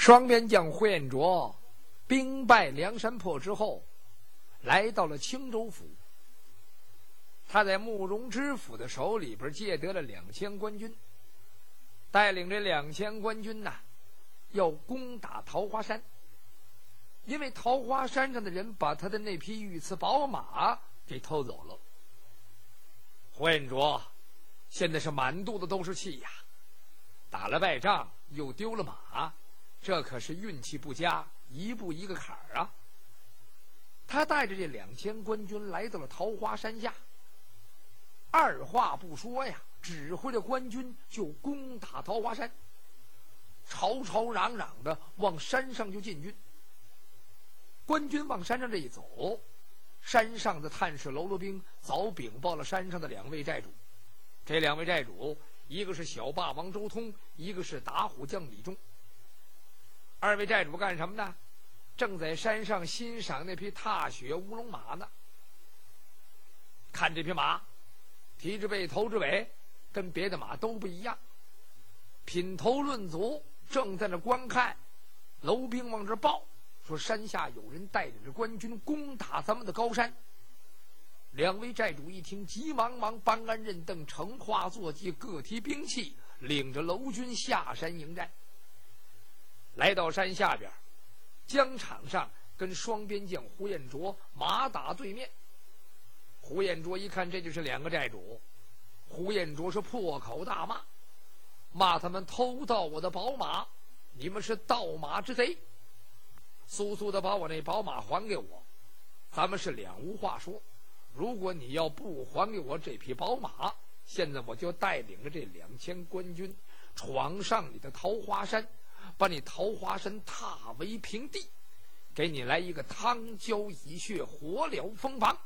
双边将呼延灼兵败梁山泊之后，来到了青州府。他在慕容知府的手里边借得了2000官军，带领这2000官军呐，要攻打桃花山。因为桃花山上的人把他的那匹御赐宝马给偷走了。呼延灼现在是满肚子都是气呀，打了败仗又丢了马，这可是运气不佳，一步一个坎儿啊。他带着这2000官军来到了桃花山下，二话不说呀，指挥着官军就攻打桃花山，吵吵嚷嚷的往山上就进军。官军往山上这一走，山上的探视喽啰兵早禀报了山上的2位寨主。这2位寨主，一个是小霸王周通，一个是打虎将李忠。2位寨主干什么呢？正在山上欣赏那匹踏雪乌龙马呢。看这匹马，蹄之背头之尾跟别的马都不一样，品头论足，正在那观看。楼兵往这报说山下有人带领着官军攻打咱们的高山。2位寨主一听，急忙搬鞍认镫，乘化坐骑，各提兵器，领着楼军下山迎战。来到山下边，疆场上跟双边将呼延灼马打对面。呼延灼一看这就是2个寨主，呼延灼是破口大骂，骂他们偷盗我的宝马，你们是盗马之贼，速速的把我那宝马还给我，咱们是两无话说。如果你要不还给我这匹宝马，现在我就带领着这2000官军闯上你的桃花山，把你桃花山踏为平地，给你来一个汤浇以血，火燎风房。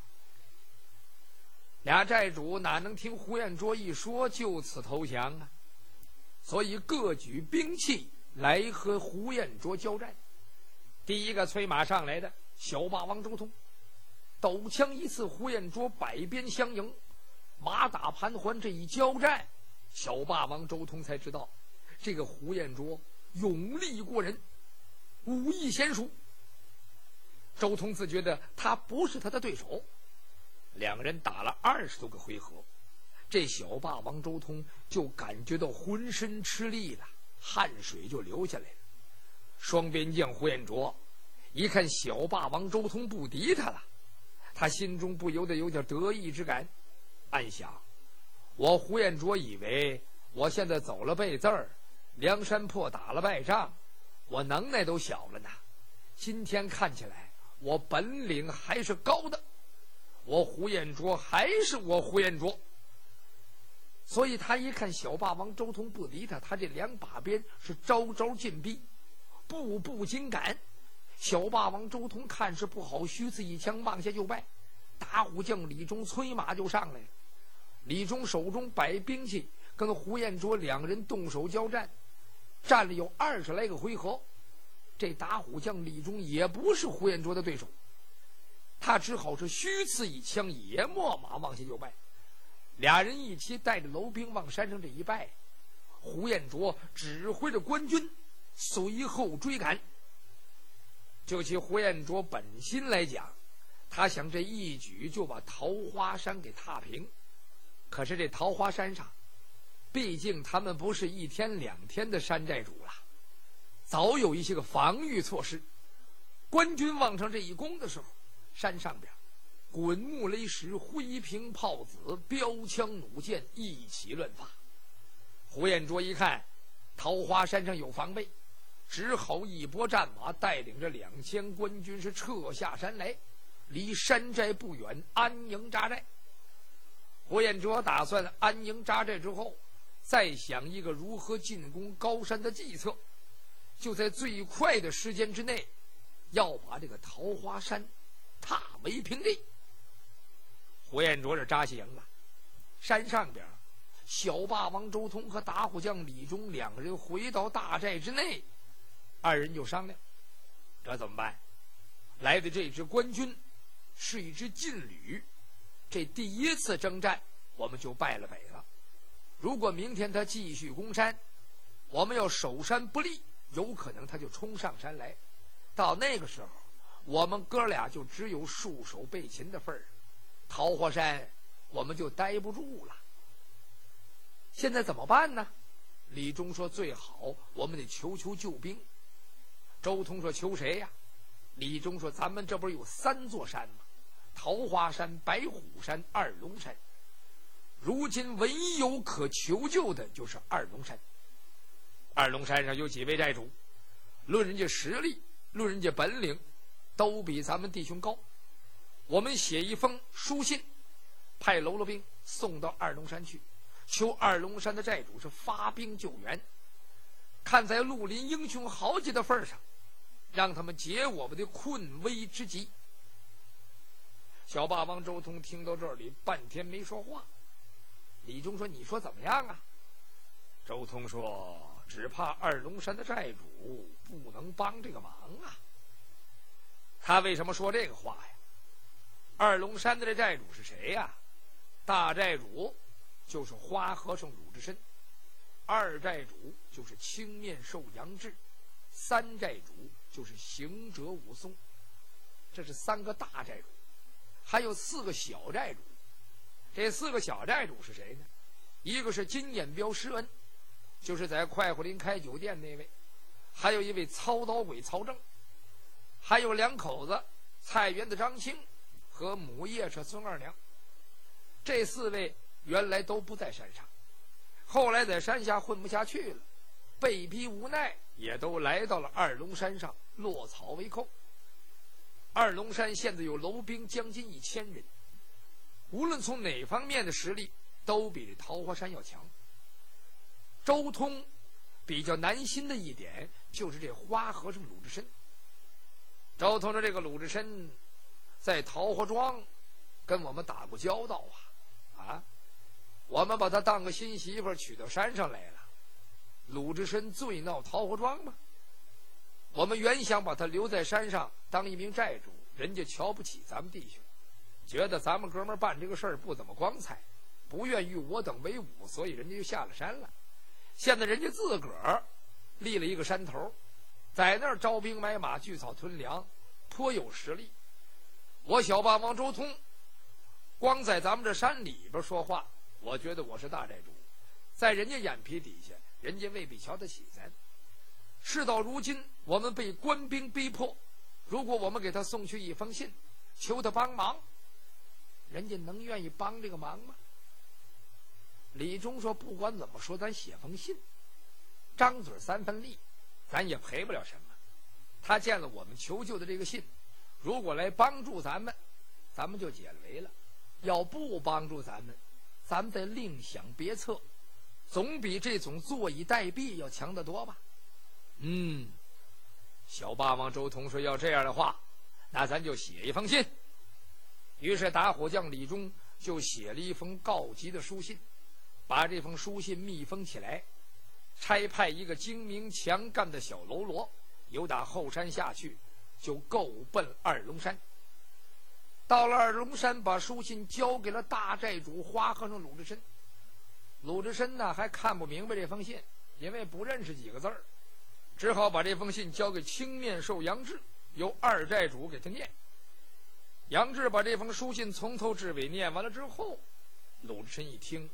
俩寨主哪能听呼延灼一说就此投降啊？所以各举兵器来和呼延灼交战。第一个催马上来的小霸王周通，斗枪一刺，呼延灼百鞭相迎，马打盘桓。这一交战，小霸王周通才知道这个呼延灼勇力过人，武艺娴熟。周通自觉得他不是他的对手。2个人打了20多个回合，这小霸王周通就感觉到浑身吃力了，汗水就流下来了。双边将呼延灼一看小霸王周通不敌他了，他心中不由得有点得意之感，暗想：我呼延灼以为我现在走了背字儿，梁山泊打了败仗，我能耐都小了呢。今天看起来我本领还是高的，我呼延灼还是我呼延灼。所以他一看小霸王周通不敌他，他这2把鞭是招招进逼，步步紧赶。小霸王周通看是不好，虚刺一枪往下就败。打虎将李忠催马就上来了，李忠手中摆兵器，跟呼延灼2人动手交战，战了有20来个回合。这打虎将李忠也不是呼延灼的对手，他只好是虚刺一枪，也没马往下就败。2人一起带着楼兵往山上这一败，呼延灼指挥着官军随后追赶。就其呼延灼本心来讲，他想这一举就把桃花山给踏平。可是这桃花山上，毕竟他们不是1天2天的山寨主了，早有一些个防御措施。官军往上这一攻的时候，山上边滚木雷石，灰瓶炮子，标枪弩箭一起乱发。呼延灼一看桃花山上有防备，只好一拨战马，带领着2000官军是撤下山来，离山寨不远安营扎寨。呼延灼打算安营扎寨之后，再想一个如何进攻高山的计策，就在最快的时间之内，要把这个桃花山踏为平地。呼延灼这扎下营了，山上边小霸王周通和打虎将李忠2人回到大寨之内，2人就商量，这怎么办？来的这支官军是一支劲旅，这第1次征战我们就败了。如果明天他继续攻山，我们要守山不利， 有可能他就冲上山来。到那个时候，我们哥俩就只有束手被擒的份儿，桃花山我们就待不住了。现在怎么办呢？李忠说最好我们得求救兵。周通说求谁呀？李忠说咱们这不是有3座山吗？桃花山、白虎山、二龙山。如今唯有可求救的就是二龙山。二龙山上有几位寨主，论人家实力，论人家本领，都比咱们弟兄高。我们写一封书信，派喽啰兵送到二龙山去，求二龙山的寨主是发兵救援，看在绿林英雄豪杰的份上，让他们解我们的困危之急。小霸王周通听到这里半天没说话。李忠说你说怎么样啊？周通说只怕二龙山的寨主不能帮这个忙啊。他为什么说这个话呀？二龙山的这寨主是谁呀？大寨主就是花和尚鲁智深，二寨主就是青面兽杨志，三寨主就是行者武松。这是3个大寨主，还有4个小寨主。这4个小寨主是谁呢？一个是金眼彪施恩，就是在快活林开酒店那位，还有一位操刀鬼曹正，还有2口子菜园的张青和母夜叉孙二娘。这4位原来都不在山上，后来在山下混不下去了，被逼无奈也都来到了二龙山上落草为寇。二龙山现在有楼兵将近1000人，无论从哪方面的实力都比这桃花山要强。周通比较难心的一点就是这花和尚鲁智深。周通的这个鲁智深在桃花庄跟我们打过交道啊，我们把他当个新媳妇娶到山上来了。鲁智深最闹桃花庄吗？我们原想把他留在山上当一名寨主，人家瞧不起咱们弟兄，觉得咱们哥们办这个事儿不怎么光彩，不愿与我等为伍，所以人家就下了山了。现在人家自个儿立了一个山头，在那儿招兵买马，聚草屯粮，颇有实力。我小霸王周通光在咱们这山里边说话，我觉得我是大寨主，在人家眼皮底下，人家未必瞧得起咱。事到如今，我们被官兵逼迫，如果我们给他送去一封信，求他帮忙，人家能愿意帮这个忙吗？李忠说不管怎么说，咱写封信，张嘴3分力，咱也赔不了什么。他见了我们求救的这个信，如果来帮助咱们，咱们就解了围了；要不帮助咱们，咱们再另想别策，总比这种坐以待毙要强得多吧。小霸王周通说要这样的话，那咱就写一封信。于是打火匠李忠就写了一封告急的书信，把这封书信密封起来，差派一个精明强干的小喽啰由打后山下去，就够奔二龙山。到了二龙山，把书信交给了大寨主花和尚鲁智深。鲁智深呢还看不明白这封信，因为不认识几个字儿，只好把这封信交给青面兽杨志，由二寨主给他念。杨志把这封书信从头至尾念完了之后，鲁智深一听，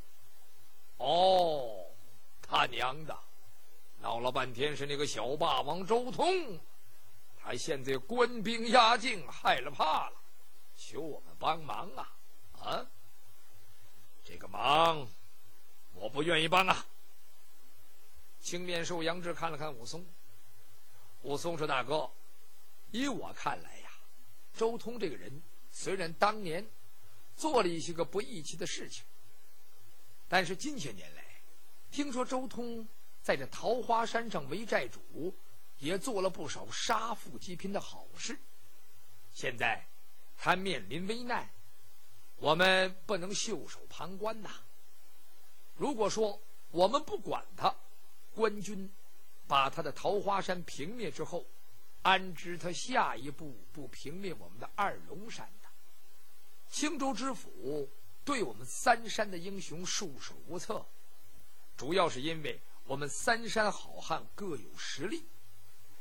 他娘的，闹了半天是那个小霸王周通，他现在官兵压境，害了怕了，求我们帮忙啊！这个忙我不愿意帮啊。青面兽杨志看了看武松，武松说：“大哥，依我看来呀，周通这个人虽然当年做了一些个不义气的事情，但是近些年来，听说周通在这桃花山上为寨主，也做了不少杀富济贫的好事。现在他面临危难，我们不能袖手旁观呐。如果说我们不管他，官军把他的桃花山平灭之后，安知他下一步不平灭我们的二龙山呢？青州知府对我们三山的英雄束手无策，主要是因为我们三山好汉各有实力，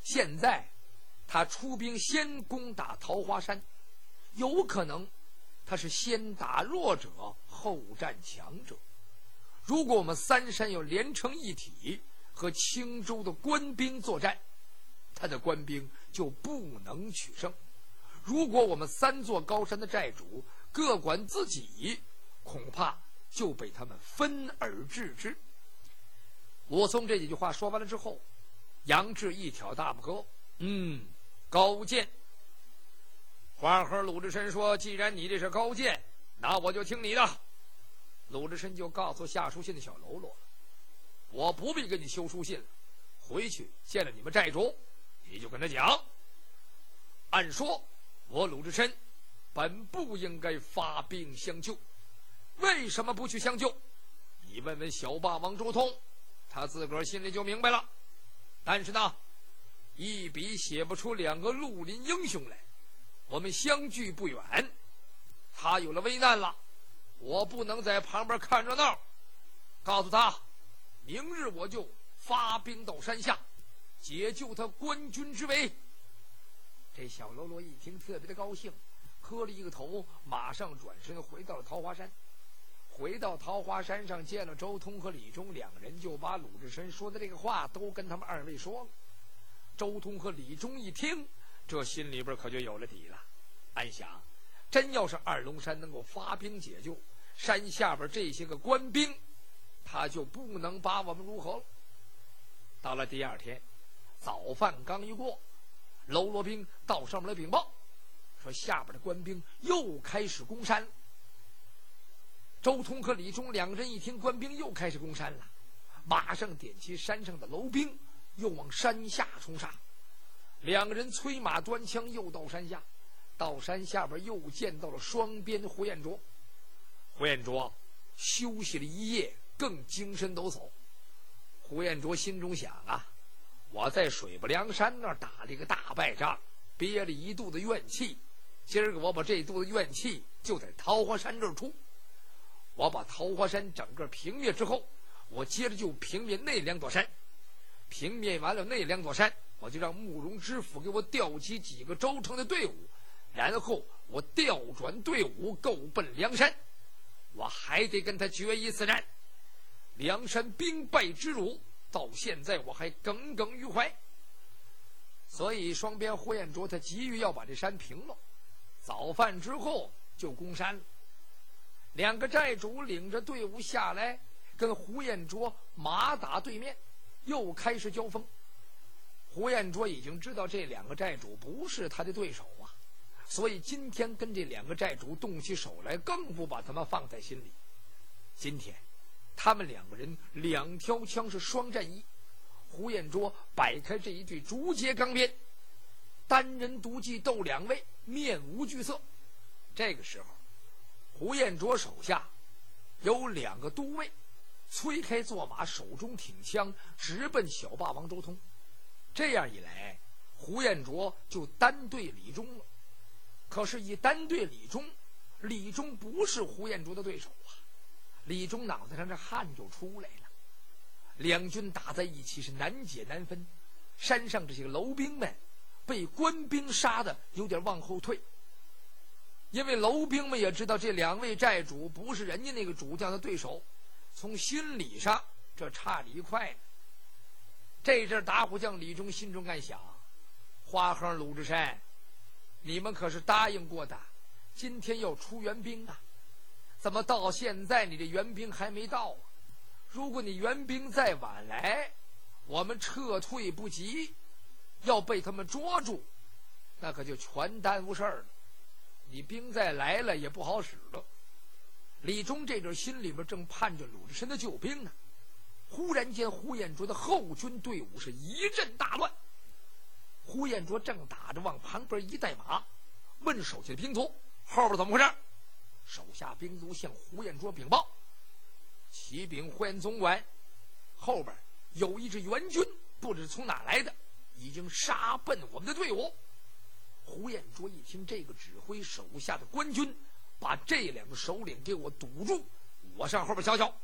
现在他出兵先攻打桃花山，有可能他是先打弱者后战强者。如果我们三山要连成一体，和青州的官兵作战，他的官兵就不能取胜。如果我们三座高山的寨主各管自己，恐怕就被他们分而治之。武松这几句话说完了之后，杨志一挑大拇哥，高见。花和鲁智深说，既然你这是高见，那我就听你的。鲁智深就告诉下书信的小喽啰，我不必跟你修书信了，回去见了你们寨主，你就跟他讲，按说我鲁智深本不应该发兵相救，为什么不去相救？你问问小霸王周通，他自个儿心里就明白了。但是呢，一笔写不出两个绿林英雄来，我们相距不远，他有了危难了，我不能在旁边看热闹，告诉他明日我就发兵到山下，解救他官军之围。这小喽啰一听特别的高兴，磕了一个头，马上转身回到了桃花山。回到桃花山上见了周通和李忠，两个人就把鲁智深说的这个话都跟他们二位说了。周通和李忠一听，这心里边可就有了底了，暗想真要是二龙山能够发兵解救，山下边这些个官兵他就不能把我们如何了。到了第二天早饭刚一过，喽啰兵到上面来禀报，说下边的官兵又开始攻山了。周通和李忠两个人一听官兵又开始攻山了，马上点起山上的楼兵，又往山下冲杀。两个人催马端枪又到山下，到山下边又见到了双边胡彦卓。胡彦卓休息了一夜，更精神抖擞。胡彦卓心中想啊，我在水泊梁山那儿打了一个大败仗，憋了一肚子怨气，今儿个我把这肚子怨气就在桃花山这儿出。我把桃花山整个平灭之后，我接着就平灭那两座山，平灭完了那两座山，我就让慕容知府给我调集几个州城的队伍，然后我调转队伍够奔梁山，我还得跟他决一死战。梁山兵败之辱到现在我还耿耿于怀。所以双边呼延灼他急于要把这山平了，早饭之后就攻山了。两个寨主领着队伍下来，跟胡彦卓马打对面，又开始交锋。胡彦卓已经知道这两个寨主不是他的对手啊，所以今天跟这两个寨主动起手来，更不把他们放在心里。今天他们两个人两条枪是双战一，胡彦卓摆开这一对竹节钢鞭，单人独骑斗两位，面无惧色。这个时候胡彦卓手下有两个都尉，催开坐马，手中挺枪，直奔小霸王周通。这样一来，胡彦卓就单对李忠了。可是，一单对李忠，李忠不是胡彦卓的对手啊！李忠脑袋上这汗就出来了。两军打在一起是难解难分，山上这些个楼兵们被官兵杀的有点往后退。因为楼兵们也知道这两位寨主不是人家那个主将的对手，从心理上这差了一块呢。这阵打虎将李忠心中暗想，花亨鲁智深，你们可是答应过的今天要出援兵啊，怎么到现在你这援兵还没到啊？如果你援兵再晚来，我们撤退不及，要被他们捉住，那可就全耽误事儿了。你兵再来了也不好使了。李忠这阵心里边正盼着鲁智深的救兵呢，忽然间胡彦卓的后军队伍是一阵大乱。胡彦卓正打着，往旁边一带马，问手下的兵卒后边怎么回事。手下兵卒向胡彦卓禀报，启禀呼延总管，后边有一支援军，不知从哪来的，已经杀奔我们的队伍。胡彦卓一听这个指挥手下的官军把这两个首领给我堵住，我上后边瞧瞧。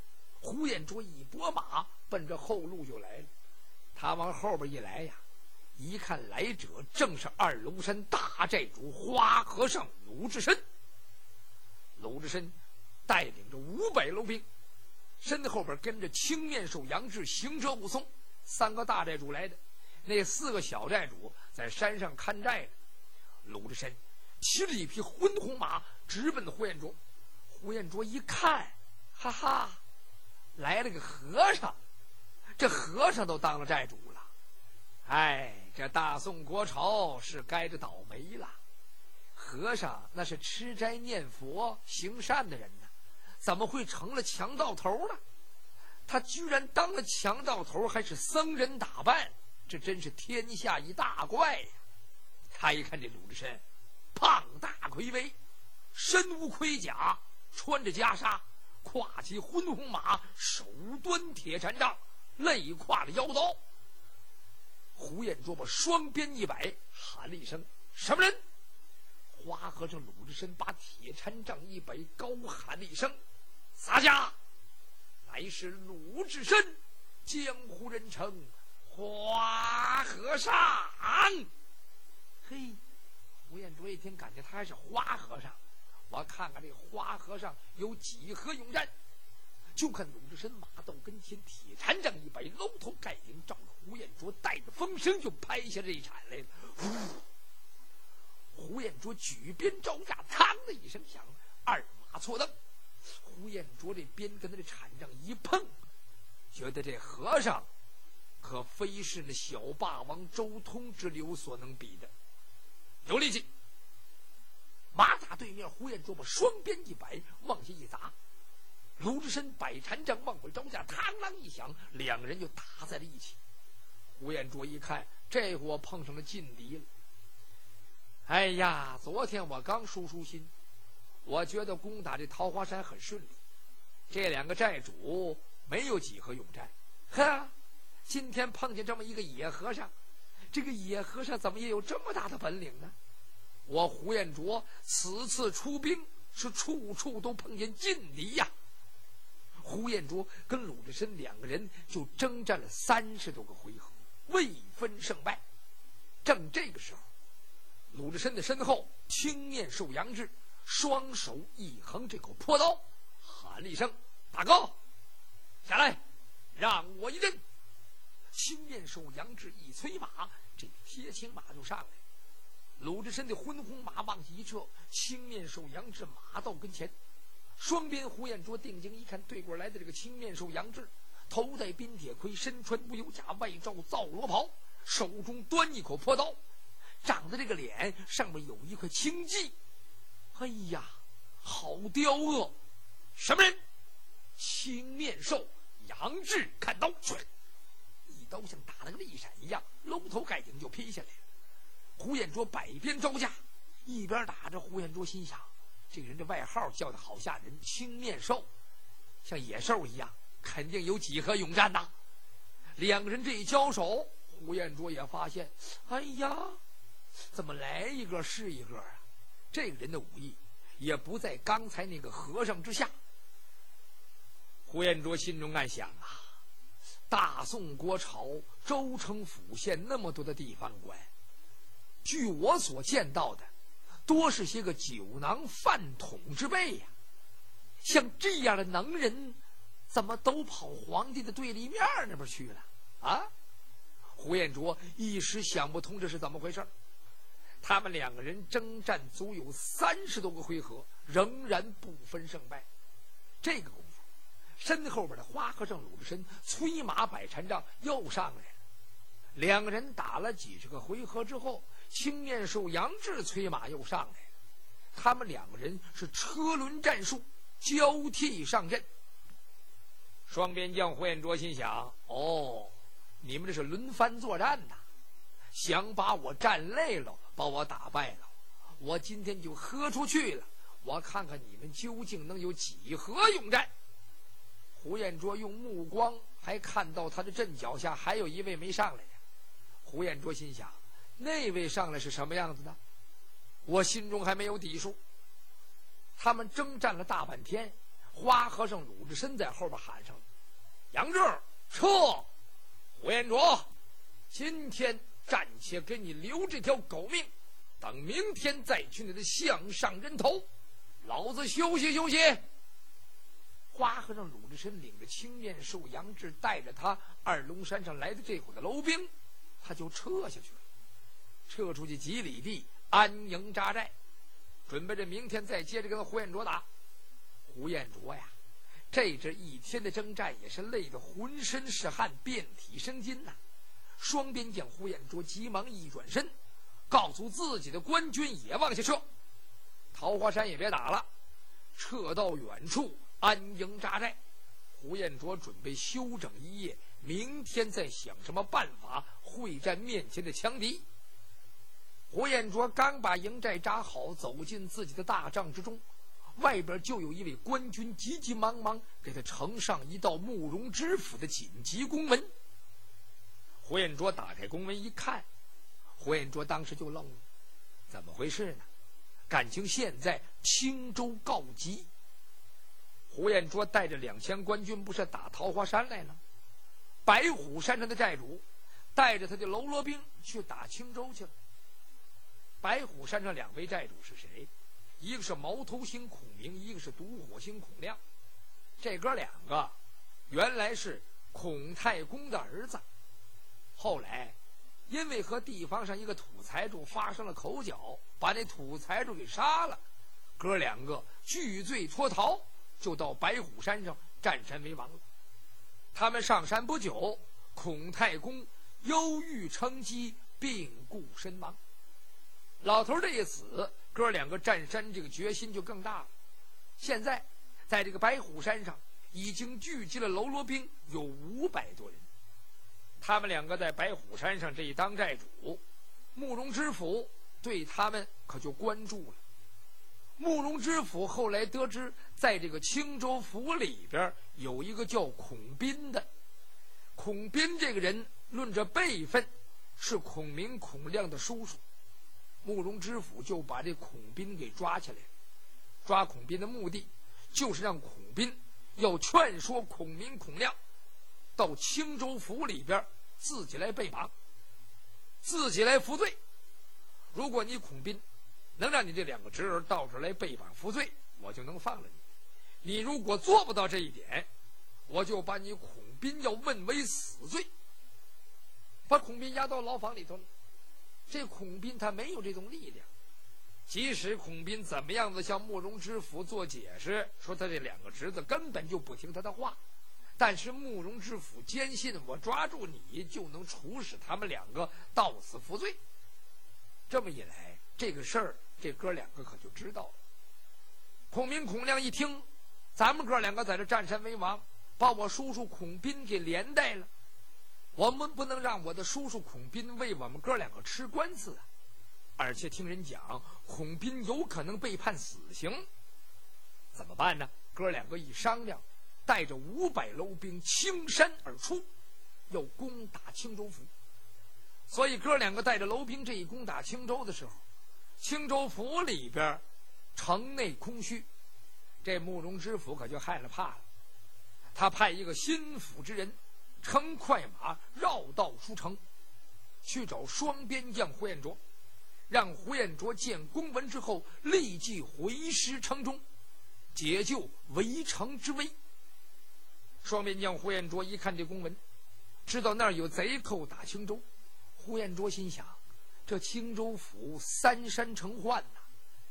胡彦卓一拨马奔着后路就来了。他往后边一来呀， 一看来者正是二龙山大寨主花和尚鲁智深。鲁智深带领着500楼兵，身后边跟着青面兽杨志、行者武松3个大寨主来的，那4个小寨主在山上看寨的。鲁智深骑着一匹浑红马直奔呼延灼。呼延灼一看，哈哈，来了个和尚，这和尚都当了寨主了。哎，这大宋国朝是该着倒霉了。和尚那是吃斋念佛行善的人呢，怎么会成了强盗头呢？他居然当了强盗头，还是僧人打扮，这真是天下一大怪呀！他一看这鲁智深，胖大魁伟，身无盔甲，穿着袈裟，跨骑浑红马，手端铁禅杖，肋挎着腰刀。呼延灼把双鞭一摆，喊了一声：“什么人？”花和尚鲁智深把铁禅杖一摆，高喊了一声：“洒家！”乃是鲁智深，江湖人称花和尚。嘿，呼延灼一听，感觉他还是花和尚。我看看这花和尚有几何勇战。就看鲁智深马到跟前，铁禅杖一摆，搂头盖顶，照着呼延灼带着风声就拍下这一铲来了。呼延灼举鞭招架，嘡的一声响，二马错蹬。呼延灼这鞭跟他这禅杖一碰，觉得这和尚可非是那小霸王周通之流所能比的，有力气。马打对面，呼延灼把双鞭一摆，往下一砸。鲁智深摆禅杖往回招架，嘡啷一响，两人就打在了一起。呼延灼一看，这我碰上了劲敌了。哎呀，昨天我刚舒心，我觉得攻打这桃花山很顺利，这2个寨主没有几何勇战。呵，今天碰见这么一个野和尚，这个野和尚怎么也有这么大的本领呢？我呼延灼此次出兵是处处都碰见劲敌呀。呼延灼跟鲁智深2个人就征战了30多个回合，未分胜败。正这个时候，鲁智深的身后，青面兽杨志双手一横这口破刀，喊了一声：“大哥，下来，让我一阵。”青面兽杨志一催马，这铁青马就上来。鲁智深的浑红马往下一撤，青面兽杨志马到跟前，双鞭呼延灼定睛一看，对过来的这个青面兽杨志，头戴冰铁盔，身穿乌油甲，外罩皂罗袍，手中端一口破刀，长的这个脸上面有一块青迹。哎呀，好刁恶！什么人？青面兽杨志看刀，一刀像打了个利闪一样，搂头盖顶就劈下来了。呼延灼摆鞭招架，一边打着，呼延灼心想，这个人这外号叫的好吓人，青面兽，像野兽一样，肯定有几何勇战呐。2个人这一交手，呼延灼也发现，哎呀，怎么来一个是一个啊？这个人的武艺也不在刚才那个和尚之下。呼延灼心中暗想啊，大宋国朝州城府县那么多的地方官，据我所见到的，多是些个酒囊饭桶之辈呀。像这样的能人，怎么都跑皇帝的对立面那边去了啊？呼延灼一时想不通这是怎么回事。他们2个人征战足有30多个回合，仍然不分胜败。这个功夫，身后边的花和尚鲁智深催马摆禅杖又上来了。2个人打了几十个回合之后，青面兽杨志催马又上来了。他们2个人是车轮战术，交替上阵。双边将呼延灼心想，哦，你们这是轮番作战呐，想把我战累了，把我打败了，我今天就喝出去了，我看看你们究竟能有几何勇战。呼延灼用目光还看到他的阵脚下还有一位没上来呀。呼延灼心想，那位上来是什么样子的，我心中还没有底数。他们征战了大半天，花和尚鲁智深在后边喊上了：“杨志，撤！呼延灼，今天暂且给你留这条狗命，等明天再去你的项上人头，老子休息休息。花和尚鲁智深领着青面兽杨志，带着他二龙山上来的这伙的楼兵，他就撤下去了，撤出去几里地，安营扎寨，准备着明天再接着跟胡彦卓打。胡彦卓呀，这一天的征战也是累得浑身是汗，遍体生津呐。双边将胡彦卓急忙一转身，告诉自己的官军也往下撤，桃花山也别打了，撤到远处安营扎寨。胡彦卓准备休整一夜，明天再想什么办法会战面前的强敌。胡彦卓刚把营寨扎好，走进自己的大帐之中，外边就有一位官军急急忙忙给他呈上一道慕容知府的紧急公文。胡彦卓打开公文一看，胡彦卓当时就愣了，怎么回事呢？感情现在青州告急，胡彦卓带着2000官军不是打桃花山来了？白虎山上的寨主带着他的喽啰兵去打青州去了。白虎山上2位寨主是谁？一个是毛头星孔明，一个是独火星孔亮。这哥2个原来是孔太公的儿子，后来因为和地方上一个土财主发生了口角，把那土财主给杀了，哥2个拒罪脱逃，就到白虎山上占山为王了。他们上山不久，孔太公忧郁成疾，病故身亡。老头这一死，哥2个占山这个决心就更大了。现在在这个白虎山上已经聚集了喽啰兵有500多人，他们2个在白虎山上这一当寨主，慕容知府对他们可就关注了。慕容知府后来得知，在这个青州府里边有一个叫孔斌的。孔斌这个人论着辈分是孔明孔亮的叔叔，慕容知府就把这孔斌给抓起来了。抓孔斌的目的就是让孔斌要劝说孔明孔亮到青州府里边自己来背绑，自己来服罪。如果你孔斌能让你这2个侄儿到这来背绑服罪，我就能放了你。你如果做不到这一点，我就把你孔斌要问为死罪，把孔斌押到牢房里头了。这孔斌他没有这种力量，即使孔斌怎么样子向慕容知府做解释，说他这2个侄子根本就不听他的话，但是慕容知府坚信我抓住你就能处使他们2个到死服罪。这么一来，这个事儿这哥2个可就知道了。孔明孔亮一听，咱们哥2个在这占山为王，把我叔叔孔斌给连带了，我们不能让我的叔叔孔斌为我们哥2个吃官司啊！而且听人讲，孔斌有可能被判死刑，怎么办呢？哥2个一商量，带着500楼兵青山而出，要攻打青州府。所以哥2个带着楼兵这一攻打青州的时候，青州府里边城内空虚，这慕容知府可就害了怕了。他派一个心腹之人乘快马绕道出城，去找双边将胡彦卓，让胡彦卓见公文之后立即回师城中，解救围城之危。双边将胡彦卓一看这公文，知道那儿有贼寇打青州。胡彦卓心想，这青州府3山成患呐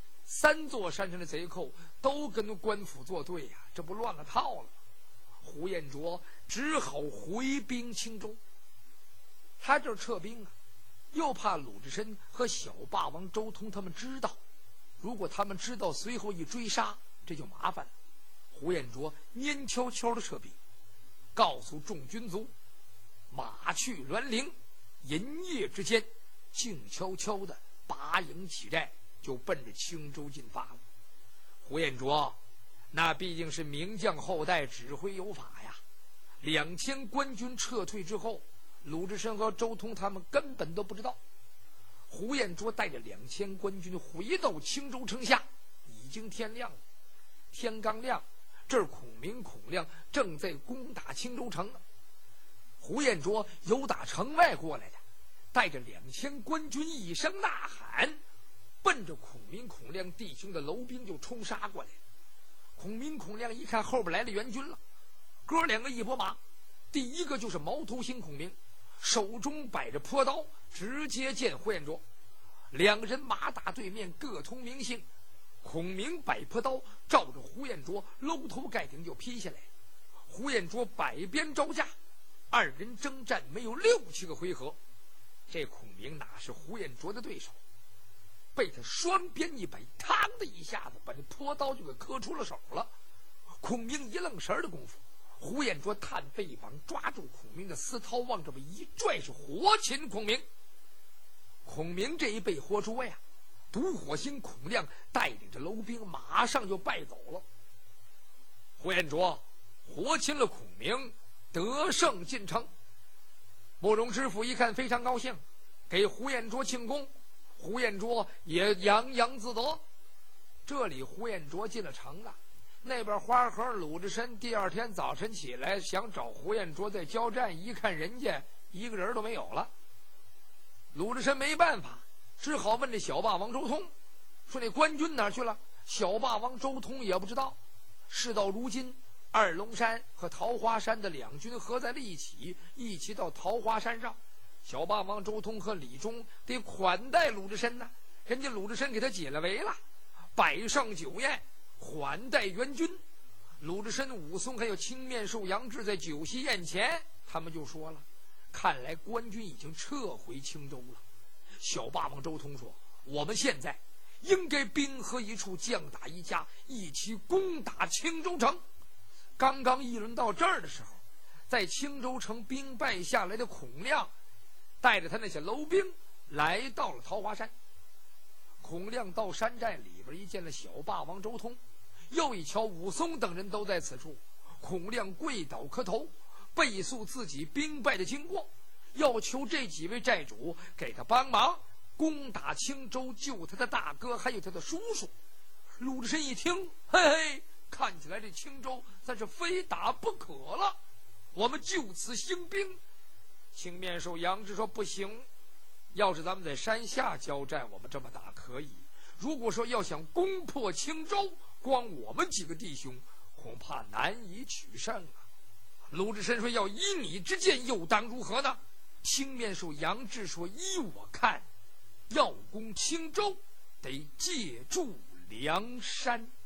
，3座山上的贼寇都跟官府作对呀，这不乱了套了。胡彦卓只好回兵青州。他这撤兵啊，又怕鲁智深和小霸王周通他们知道，如果他们知道随后一追杀，这就麻烦了。胡彦卓蔫悄悄的撤兵，告诉众军卒马去栾陵，银夜之间静悄悄的拔营起寨，就奔着青州进发了。胡彦卓那毕竟是名将后代，指挥有法呀。2000官军撤退之后，鲁智深和周通他们根本都不知道。胡彦卓带着2000官军回到青州城下，已经天亮了。天刚亮，这儿孔明孔亮正在攻打青州城呢。胡彦卓由打城外过来的， 带着2000官军一声呐喊，奔着孔明孔亮弟兄的楼兵就冲杀过来。孔明孔亮一看后边来了援军了，哥两个一拨马，第一个就是毛头星孔明，手中摆着朴刀，直接见呼延灼。两个人马打对面，各通名姓。孔明摆朴刀，照着呼延灼搂头盖顶就劈下来。呼延灼摆鞭招架，二人征战没有6、7个回合，这孔明哪是呼延灼的对手？被他双鞭一摆，嘡的一下子把这朴刀就给磕出了手了。孔明一愣神的功夫，呼延灼探背膀，抓住孔明的丝绦，往这么一拽，是活擒孔明。孔明这一背活捉呀，独火星孔亮带领着楼兵马上就败走了。呼延灼活擒了孔明，得胜进城。慕容知府一看非常高兴，给呼延灼庆功。呼延灼也洋洋自得。这里呼延灼进了城了，那边花和鲁智深第二天早晨起来想找呼延灼再交战，一看人家一个人都没有了。鲁智深没办法，只好问这小霸王周通，说那官军哪去了？小霸王周通也不知道。事到如今，二龙山和桃花山的两军合在了一起，一起到桃花山上。小霸王周通和李忠得款待鲁智深呢，人家鲁智深给他解了围了，摆上酒宴款待援军。鲁智深、武松还有青面兽杨志在酒席宴前，他们就说了，看来官军已经撤回青州了。小霸王周通说，我们现在应该兵合一处，将打一家，一起攻打青州城。刚刚议论到这儿的时候，在青州城兵败下来的孔亮带着他那些楼兵来到了桃花山。孔亮到山寨里边一见了小霸王周通，又一瞧武松等人都在此处，孔亮跪倒磕头，背诉自己兵败的经过，要求这几位寨主给他帮忙攻打青州，救他的大哥还有他的叔叔。鲁智深一听，嘿嘿，看起来这青州咱是非打不可了，我们就此兴兵。青面兽杨志说，不行，要是咱们在山下交战，我们这么打可以，如果说要想攻破青州，光我们几个弟兄恐怕难以取胜啊。鲁智深说，要依你之见，又当如何呢？青面兽杨志说，依我看，要攻青州得借助梁山。